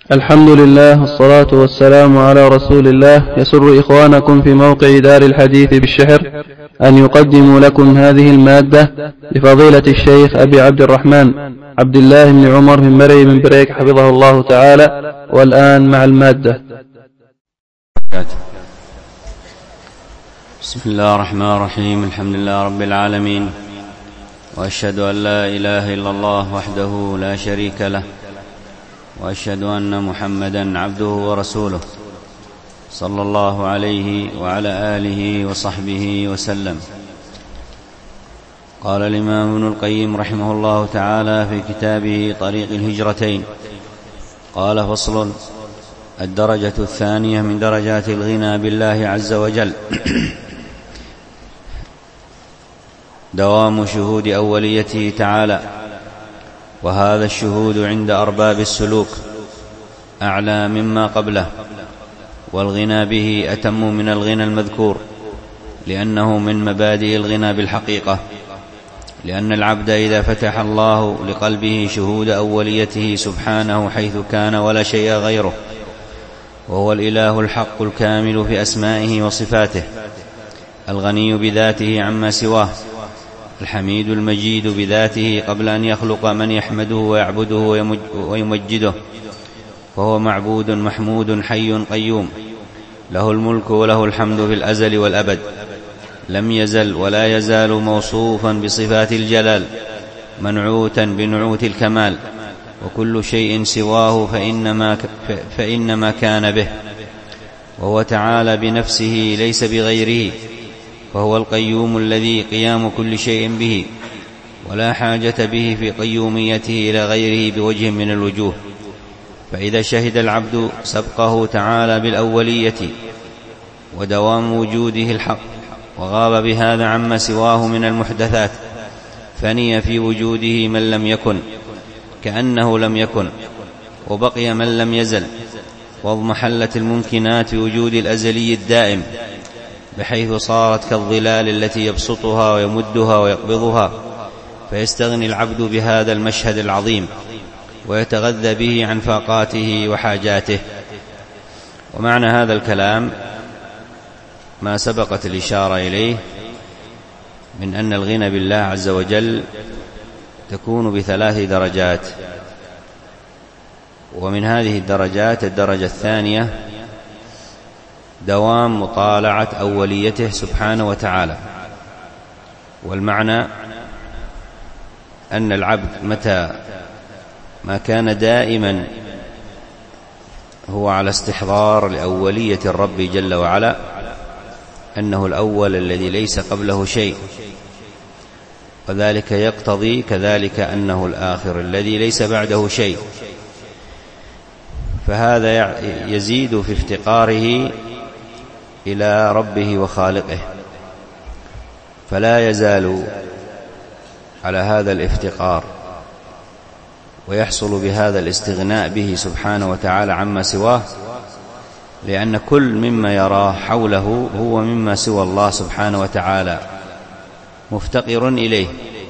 الحمد لله والصلاة والسلام على رسول الله. يسر إخوانكم في موقع دار الحديث بالشحر أن يقدموا لكم هذه المادة لفضيلة الشيخ أبي عبد الرحمن عبد الله بن عمر بن مري بن بريك حفظه الله تعالى. والآن مع المادة. بسم الله الرحمن الرحيم. الحمد لله رب العالمين، وأشهد أن لا إله إلا الله وحده لا شريك له، وأشهد أن محمدا عبده ورسوله صلى الله عليه وعلى آله وصحبه وسلم. قال الإمام ابن القيم رحمه الله تعالى في كتابه طريق الهجرتين: قال: فصل: الدرجة الثانية من درجات الغنى بالله عز وجل دوام شهود أوليته تعالى، وهذا الشهود عند أرباب السلوك أعلى مما قبله، والغنى به أتم من الغنى المذكور، لأنه من مبادئ الغنى بالحقيقة، لأن العبد إذا فتح الله لقلبه شهود أوليته سبحانه حيث كان ولا شيء غيره، وهو الإله الحق الكامل في أسمائه وصفاته، الغني بذاته عما سواه، الحميد المجيد بذاته قبل أن يخلق من يحمده ويعبده ويمجده، وهو معبود محمود حي قيوم، له الملك وله الحمد في الأزل والأبد، لم يزل ولا يزال موصوفا بصفات الجلال، منعوتا بنعوت الكمال، وكل شيء سواه فإنما كان به، وهو تعالى بنفسه ليس بغيره، فهو القيوم الذي قيام كل شيء به، ولا حاجة به في قيوميته إلى غيره بوجه من الوجوه. فإذا شهد العبد سبقه تعالى بالأولية ودوام وجوده الحق، وغاب بهذا عما سواه من المحدثات، فني في وجوده من لم يكن كأنه لم يكن، وبقي من لم يزل، واضمحلت الممكنات في وجود الأزلي الدائم، بحيث صارت كالظلال التي يبسطها ويمدها ويقبضها، فيستغني العبد بهذا المشهد العظيم ويتغذى به عن فاقاته وحاجاته. ومعنى هذا الكلام ما سبقت الإشارة إليه من أن الغنى بالله عز وجل تكون بثلاث درجات، ومن هذه الدرجات الدرجة الثانية دوام مطالعة أوليته سبحانه وتعالى. والمعنى أن العبد متى ما كان دائما هو على استحضار لأولية الرب جل وعلا، أنه الأول الذي ليس قبله شيء، وذلك يقتضي كذلك أنه الآخر الذي ليس بعده شيء، فهذا يزيد في افتقاره إلى ربه وخالقه، فلا يزال على هذا الافتقار، ويحصل بهذا الاستغناء به سبحانه وتعالى عما سواه، لأن كل مما يراه حوله هو مما سوى الله سبحانه وتعالى مفتقر إليه.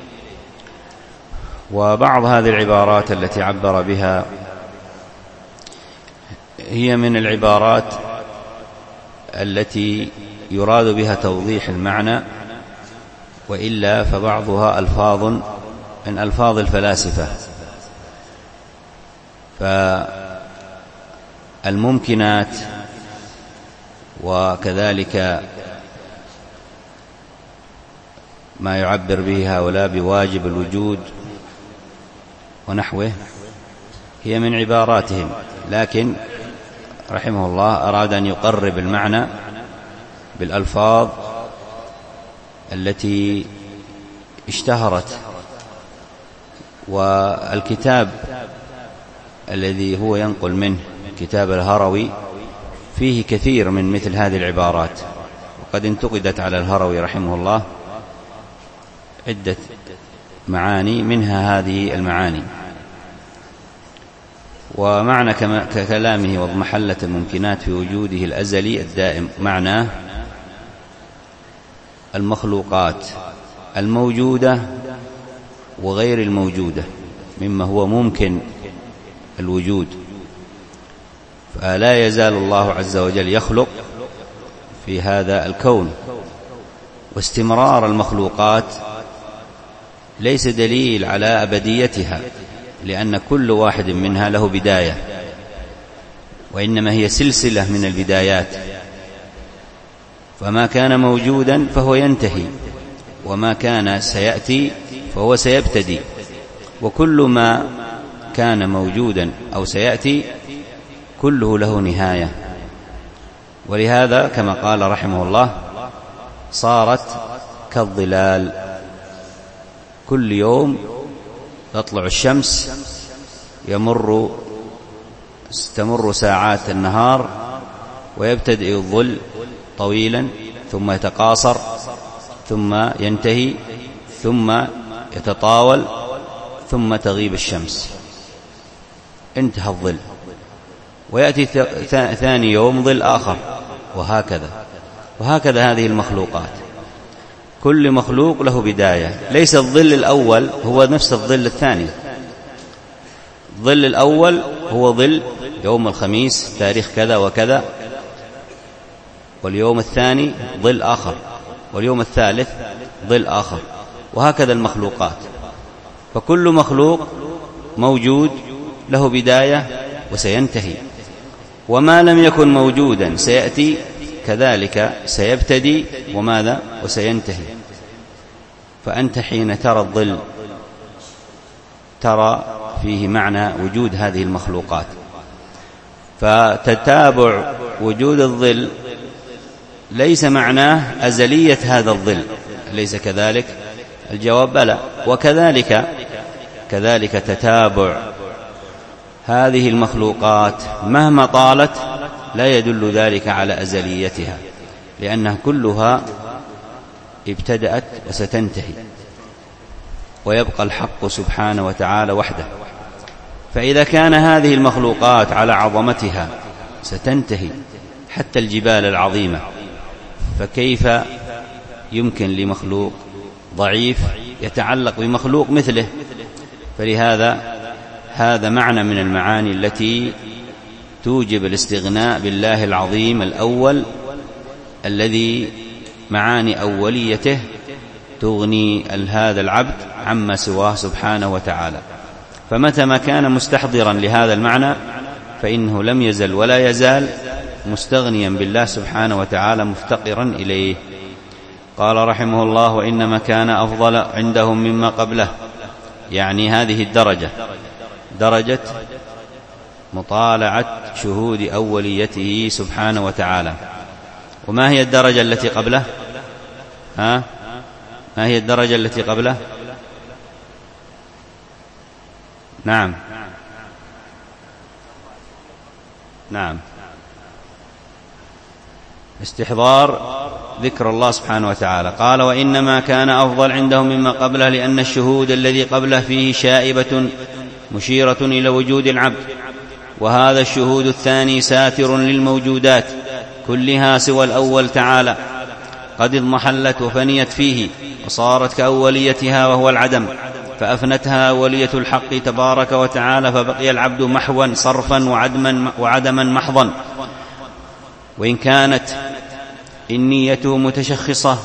وبعض هذه العبارات التي عبر بها هي من العبارات التي يراد بها توضيح المعنى، وإلا فبعضها ألفاظ من ألفاظ الفلاسفة. فالممكنات وكذلك ما يعبر به هؤلاء بواجب الوجود ونحوه هي من عباراتهم، لكن رحمه الله أراد أن يقرب المعنى بالألفاظ التي اشتهرت. والكتاب الذي هو ينقل منه كتاب الهروي فيه كثير من مثل هذه العبارات، وقد انتقدت على الهروي رحمه الله عدة معاني، منها هذه المعاني. ومعنى ككلامه واضمحلت الممكنات في وجوده الأزلي الدائم، معناه المخلوقات الموجودة وغير الموجودة مما هو ممكن الوجود، فلا يزال الله عز وجل يخلق في هذا الكون. واستمرار المخلوقات ليس دليل على أبديتها، لأن كل واحد منها له بداية، وإنما هي سلسلة من البدايات، فما كان موجودا فهو ينتهي، وما كان سيأتي فهو سيبتدي، وكل ما كان موجودا أو سيأتي كله له نهاية. ولهذا كما قال رحمه الله صارت كالظلال، كل يوم تطلع الشمس تمر ساعات النهار ويبتدئ الظل طويلا ثم يتقاصر ثم ينتهي ثم يتطاول ثم تغيب الشمس، انتهى الظل، ويأتي ثاني يوم ظل آخر، وهكذا هذه المخلوقات. كل مخلوق له بداية، ليس الظل الأول هو نفس الظل الثاني. الظل الأول هو ظل يوم الخميس تاريخ كذا وكذا، واليوم الثاني ظل آخر، واليوم الثالث ظل آخر، وهكذا المخلوقات. فكل مخلوق موجود له بداية وسينتهي، وما لم يكن موجودا سيأتي كذلك سيبتدي وماذا وسينتهي. فأنت حين ترى الظل ترى فيه معنى وجود هذه المخلوقات، فتتابع وجود الظل ليس معناه أزلية هذا الظل، أليس كذلك؟ الجواب بلى. كذلك تتابع هذه المخلوقات مهما طالت لا يدل ذلك على أزليتها، لأنها كلها ابتدأت وستنتهي، ويبقى الحق سبحانه وتعالى وحده. فإذا كان هذه المخلوقات على عظمتها ستنتهي حتى الجبال العظيمة، فكيف يمكن لمخلوق ضعيف يتعلق بمخلوق مثله؟ فلهذا هذا معنى من المعاني التي توجب الاستغناء بالله العظيم الأول، الذي معاني أوليته تغني هذا العبد عما سواه سبحانه وتعالى. فمتى ما كان مستحضرا لهذا المعنى فإنه لم يزل ولا يزال مستغنيا بالله سبحانه وتعالى مفتقرا إليه. قال رحمه الله: وإنما كان أفضل عندهم مما قبله، يعني هذه الدرجة درجة مطالعة شهود أوليته سبحانه وتعالى. وما هي الدرجة التي قبله؟ ما هي الدرجة التي قبله؟ نعم استحضار ذكر الله سبحانه وتعالى. قال: وإنما كان أفضل عندهم مما قبله، لأن الشهود الذي قبله فيه شائبة مشيرة إلى وجود العبد، وهذا الشهود الثاني ساتر للموجودات كلها سوى الأول تعالى، قد اضمحلت وفنيت فيه وصارت كأوليتها وهو العدم، فأفنتها أولية الحق تبارك وتعالى، فبقي العبد محوا صرفا وعدما محضا. وإن كانت النية متشخصة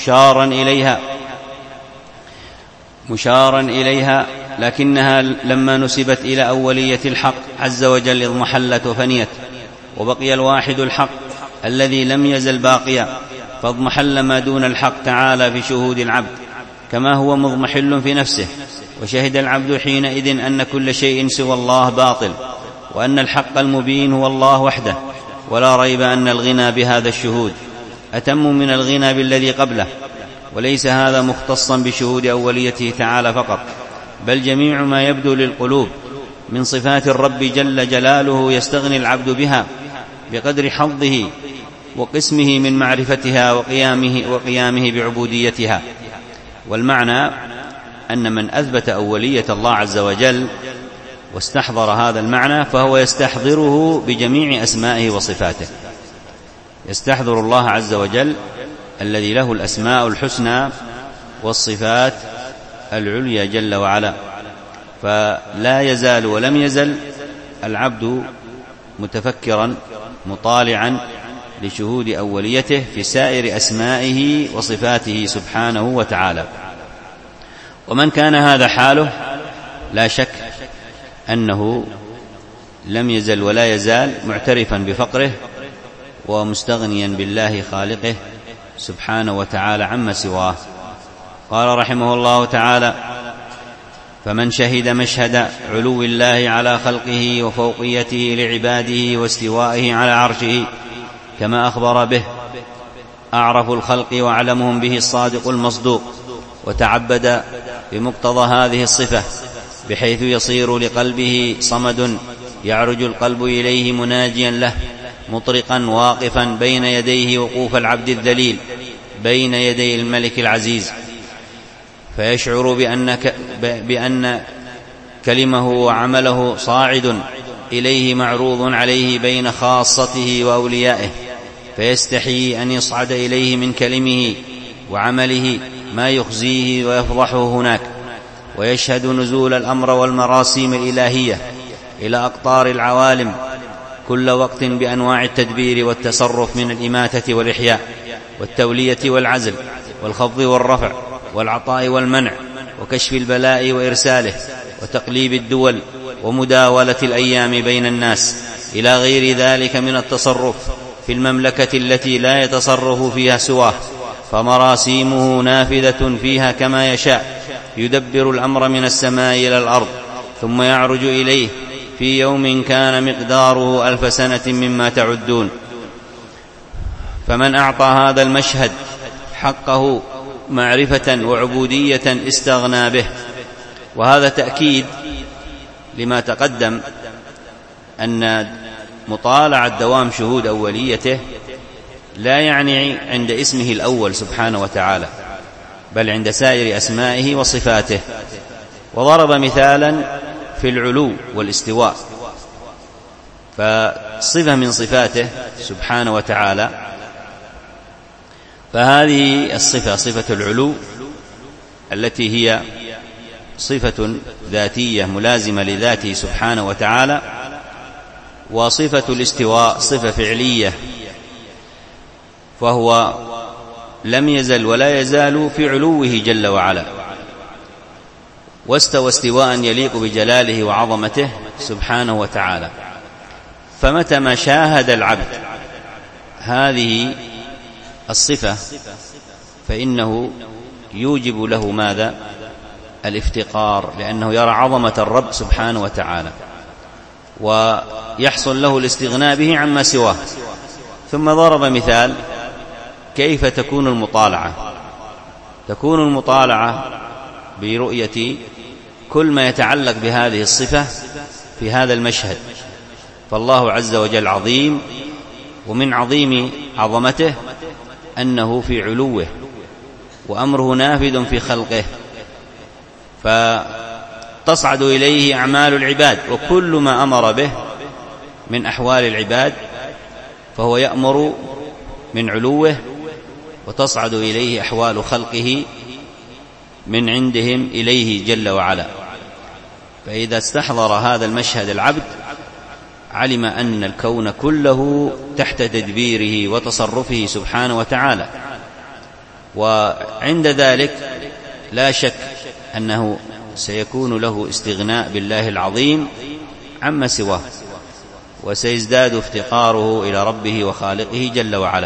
مشارا إليها، لكنها لما نسبت إلى أولية الحق عز وجل اضمحلت وفنيت، وبقي الواحد الحق الذي لم يزل باقيا، فاضمحل ما دون الحق تعالى في شهود العبد كما هو مضمحل في نفسه. وشهد العبد حينئذ أن كل شيء سوى الله باطل، وأن الحق المبين هو الله وحده، ولا ريب أن الغنى بهذا الشهود أتم من الغنى بالذي قبله. وليس هذا مختصا بشهود أوليته تعالى فقط، بل جميع ما يبدو للقلوب من صفات الرب جل جلاله يستغني العبد بها بقدر حظه وقسمه من معرفتها وقيامه بعبوديتها. والمعنى أن من أثبت أولية الله عز وجل واستحضر هذا المعنى فهو يستحضره بجميع أسمائه وصفاته، يستحضر الله عز وجل الذي له الأسماء الحسنى والصفات العليا جل وعلا. فلا يزال ولم يزل العبد متفكرا مطالعا لشهود أوليته في سائر أسمائه وصفاته سبحانه وتعالى. ومن كان هذا حاله لا شك أنه لم يزل ولا يزال معترفا بفقره ومستغنيا بالله خالقه سبحانه وتعالى عما سواه. قال رحمه الله تعالى: فمن شهد مشهد علو الله على خلقه وفوقيته لعباده واستوائه على عرشه كما أخبر به أعرف الخلق وأعلمهم به الصادق المصدوق، وتعبد بمقتضى هذه الصفة بحيث يصير لقلبه صمد يعرج القلب إليه مناجيا له مطرقا واقفا بين يديه وقوف العبد الذليل بين يدي الملك العزيز، فيشعر بأن كلمه وعمله صاعد إليه معروض عليه بين خاصته وأوليائه، فيستحي أن يصعد إليه من كلمه وعمله ما يخزيه ويفضحه هناك، ويشهد نزول الأمر والمراسيم الإلهية إلى أقطار العوالم كل وقت بأنواع التدبير والتصرف من الإماتة والإحياء والتولية والعزل والخفض والرفع والعطاء والمنع وكشف البلاء وإرساله وتقليب الدول ومداولة الأيام بين الناس إلى غير ذلك من التصرف في المملكة التي لا يتصرف فيها سواه، فمراسيمه نافذة فيها كما يشاء، يدبر الأمر من السماء إلى الأرض ثم يعرج إليه في يوم كان مقداره 1000 سنة مما تعدون. فمن أعطى هذا المشهد حقه معرفة وعبودية استغنى به. وهذا تأكيد لما تقدم أن مطالعة دوام شهود أوليته لا يعني عند اسمه الأول سبحانه وتعالى، بل عند سائر أسمائه وصفاته. وضرب مثالا في العلو والاستواء، فصفة من صفاته سبحانه وتعالى، فهذه الصفة صفة العلو التي هي صفة ذاتية ملازمة لذاته سبحانه وتعالى، وصفة الاستواء صفة فعلية، فهو لم يزل ولا يزال في علوه جل وعلا، واستوى استواء يليق بجلاله وعظمته سبحانه وتعالى. فمتى ما شاهد العبد هذه الصفة فإنه يوجب له ماذا؟ الافتقار، لأنه يرى عظمة الرب سبحانه وتعالى، ويحصل له الاستغناء به عما سواه. ثم ضرب مثال كيف تكون المطالعة. تكون المطالعة برؤية كل ما يتعلق بهذه الصفة في هذا المشهد، فالله عز وجل عظيم، ومن عظيم عظمته أنه في علوه وأمره نافذ في خلقه، فتصعد إليه أعمال العباد، وكل ما أمر به من أحوال العباد فهو يأمر من علوه، وتصعد إليه أحوال خلقه من عندهم إليه جل وعلا. فإذا استحضر هذا المشهد العبد علم أن الكون كله تحت تدبيره وتصرفه سبحانه وتعالى، وعند ذلك لا شك أنه سيكون له استغناء بالله العظيم عما سواه، وسيزداد افتقاره إلى ربه وخالقه جل وعلا.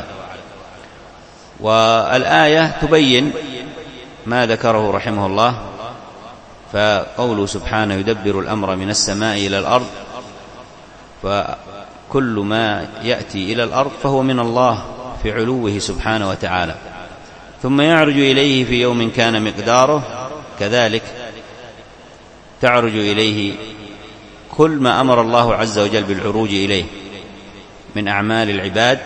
والآية تبين ما ذكره رحمه الله، فقوله سبحانه يدبر الأمر من السماء إلى الأرض، فكل ما يأتي إلى الأرض فهو من الله في علوه سبحانه وتعالى. ثم يعرج إليه في يوم كان مقداره، كذلك تعرج إليه كل ما أمر الله عز وجل بالعروج إليه من أعمال العباد،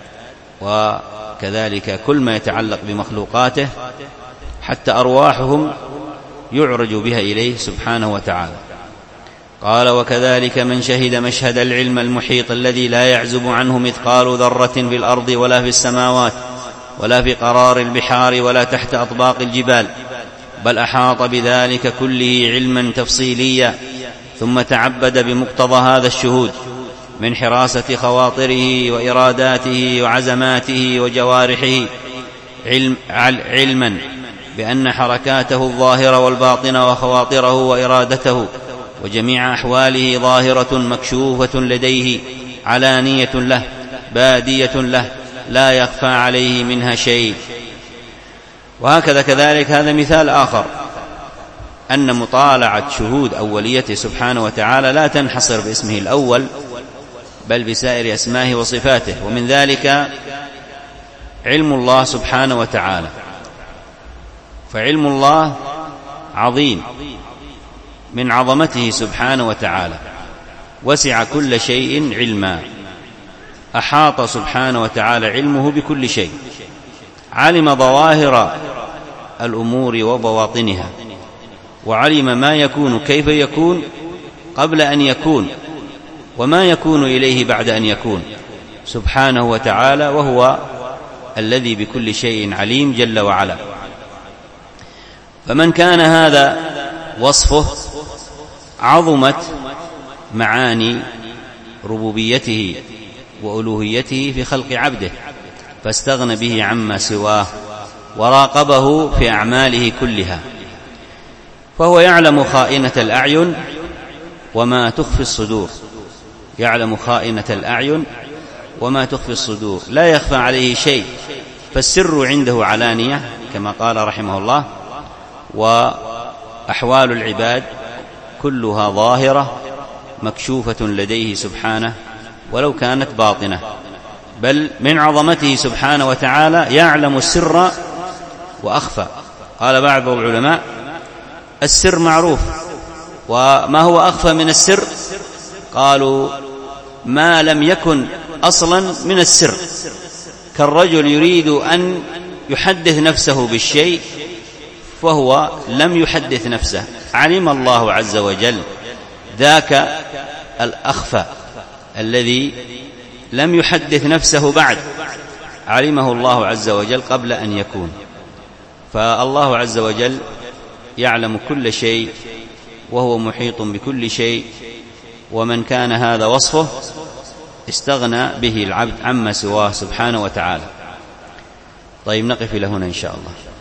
وكذلك كل ما يتعلق بمخلوقاته حتى أرواحهم يعرج بها إليه سبحانه وتعالى. قال: وكذلك من شهد مشهد العلم المحيط الذي لا يعزب عنه مثقال ذرة في الأرض ولا في السماوات ولا في قرار البحار ولا تحت أطباق الجبال، بل أحاط بذلك كله علما تفصيليا، ثم تعبد بمقتضى هذا الشهود من حراسة خواطره وإراداته وعزماته وجوارحه، علما بأن حركاته الظاهرة والباطنة وخواطره وإرادته وجميع أحواله ظاهرة مكشوفة لديه، علانية له بادية له، لا يخفى عليه منها شيء. وهكذا كذلك هذا مثال آخر، أن مطالعة شهود أوليته سبحانه وتعالى لا تنحصر باسمه الأول، بل بسائر أسمائه وصفاته. ومن ذلك علم الله سبحانه وتعالى، فعلم الله عظيم من عظمته سبحانه وتعالى، وسع كل شيء علما، أحاط سبحانه وتعالى علمه بكل شيء، علم ظواهر الأمور وبواطنها، وعلم ما يكون كيف يكون قبل أن يكون، وما يكون إليه بعد أن يكون سبحانه وتعالى، وهو الذي بكل شيء عليم جل وعلا. فمن كان هذا وصفه عظمت معاني ربوبيته وألوهيته في خلق عبده، فاستغنى به عما سواه وراقبه في أعماله كلها، فهو يعلم خائنة الأعين وما تخفي الصدور، يعلم خائنة الأعين وما تخفي الصدور، لا يخفى عليه شيء، فالسر عنده علانية كما قال رحمه الله، وأحوال العباد كلها ظاهرة مكشوفة لديه سبحانه ولو كانت باطنة. بل من عظمته سبحانه وتعالى يعلم السر وأخفى. قال بعض العلماء السر معروف، وما هو أخفى من السر؟ قالوا ما لم يكن أصلا من السر، كالرجل يريد أن يحدث نفسه بالشيء فهو لم يحدث نفسه، علم الله عز وجل ذاك الأخفى الذي لم يحدث نفسه بعد، علمه الله عز وجل قبل أن يكون. فالله عز وجل يعلم كل شيء وهو محيط بكل شيء، ومن كان هذا وصفه استغنى به العبد عما سواه سبحانه وتعالى. طيب نقف إلى هنا إن شاء الله.